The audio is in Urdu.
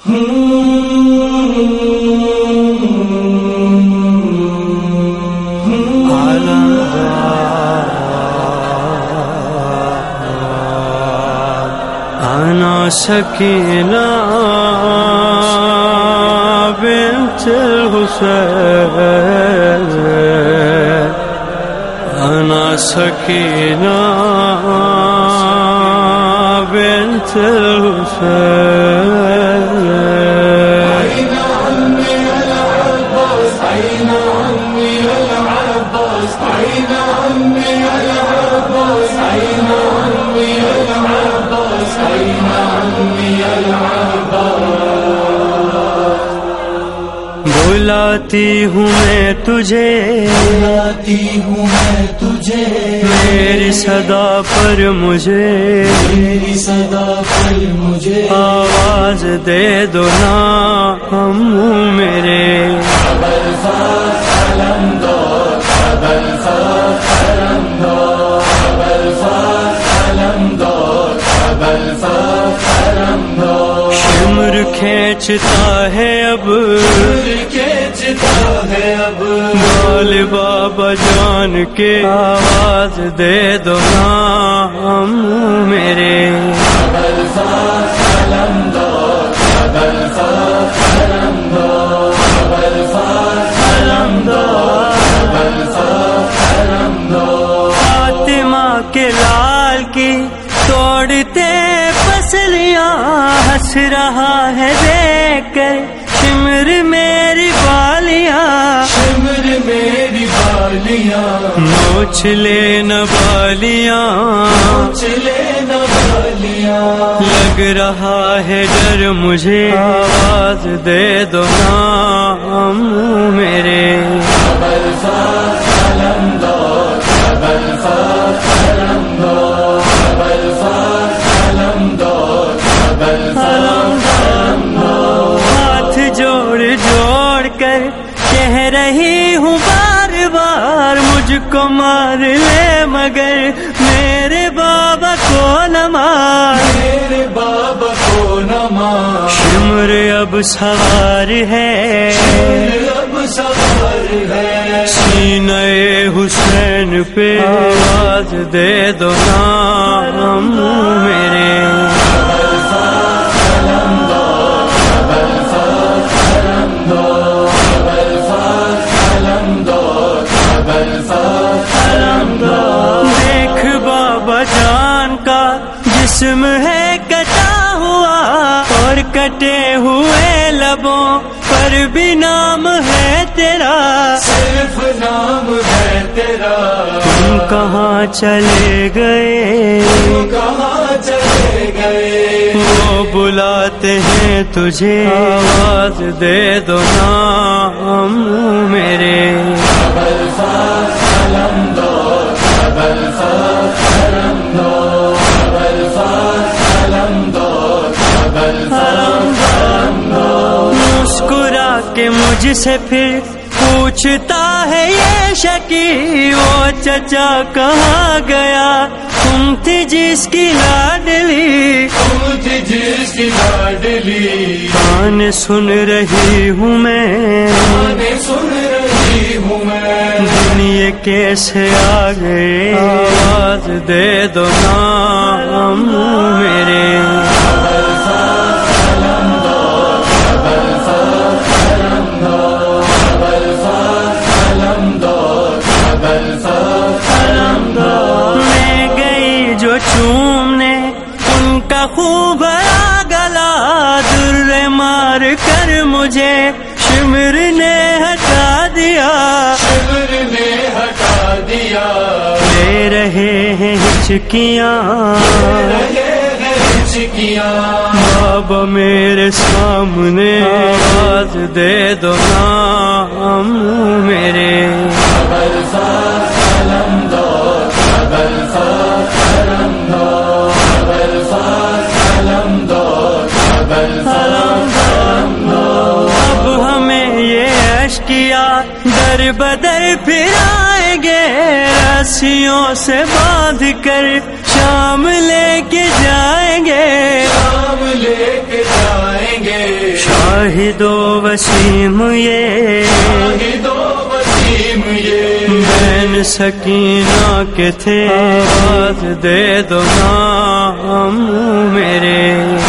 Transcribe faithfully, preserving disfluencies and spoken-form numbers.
انا سکینہ بنت الحسین، انا سکینہ بنت الحسین، بلاتی ہوں میں تجھے، بلاتی ہوں میں تجھے، میری صدا پر مجھے، میری صدا پر مجھے آواز دے دو نا ہم میرے، ابوالفضل سلام دو، ابوالفضل سلام دو، ابوالفضل سلام دو، ابوالفضل سلام دو، شمر کھینچتا ہے اب، کھینچتا ہے اب بال بابا جان کے، آواز دے دو نا ہم میرے، ابوالفضل سلام دو، ابوالفضل سلام دو، ابوالفضل سلام دو، ابوالفضل سلام دو، فاطمہ کے لال کی توڑتے پسلیاں، ہنس رہا ہے دیکھ کر شمر میری بالیاں، شمر میری بالیاں، نوچ لینا بالیاں، نوچ لینا بالیاں، لگ رہا ہے ڈر مجھے، آواز دے دو نا ہم میرے، ابوالفضل سلام دو، ابوالفضل سلام دو، ابوالفضل سلام دو، ابوالفضل سلام دو، ہاتھ جوڑ جوڑ کر کہہ رہی ہوں بار بار، مجھ کو مار لے مگر میرے بابا کو نہ مار، میرے بابا کو نہ مار، شمر اب سوار ہے، اب سوار ہے، سینہ حسین پہ آواز دے دو نا ہم میرے، ابوالفضل سلام دو، ابوالفضل سلام دو، ابوالفضل سلام دو، ابوالفضل سلام دو، دیکھ بابا جان کا جسم ہے کٹا ہوا، اور کٹے ہوئے لبوں پر بھی نام ہے تیرا، صرف نام ہے تیرا، تم کہاں چلے گئے، کہاں چلے گئے، وہ بلاتے ہیں تجھے، آواز دے دو نا ہم میرے، ابوالفضل سلام دو، ابوالفضل سلام دو، ابوالفضل سلام دو، ابوالفضل سلام دو، مسکرا کے مجھ سے پھر پوچھتا ہے یہ شکی، وہ چچا کہاں گیا تم تھی جس کی لاڈلی، مجھے جس کی لاڈلی، کان سن رہی ہوں میں، میں سن رہی ہوں میں، دنیا کیسے آ گئے، آواز دے دو نا ہم میرے، ابوالفضل سلام دو، ابوالفضل سلام دو، ابوالفضل سلام دو، ابوالفضل سلام دو، میں گئی جو چومنے ان کا خوب بھرا گلا، در مار کر مجھے شمر نے ہٹا دیا، شمر نے ہٹا دیا، لے رہے ہیں ہچکیاں، رہے ہیں ہچکیاں، بابا میرے سامنے، آواز دے دو نا ہم میرے، ابوالفضل سلام دو، ابوالفضل سلام دو، ابوالفضل سلام دو، ابوالفضل سلام دو، اب ہمیں یہ اشکیا در بدر پھرائیں گے، رسیوں سے باندھ کر شام لے کے جائیں گے، شام لے کے جائیں گے، شاہد و وسیم یہ شاہد و وسیم یہ بین سکینہ کے تھے، آواز دے دو نام میرے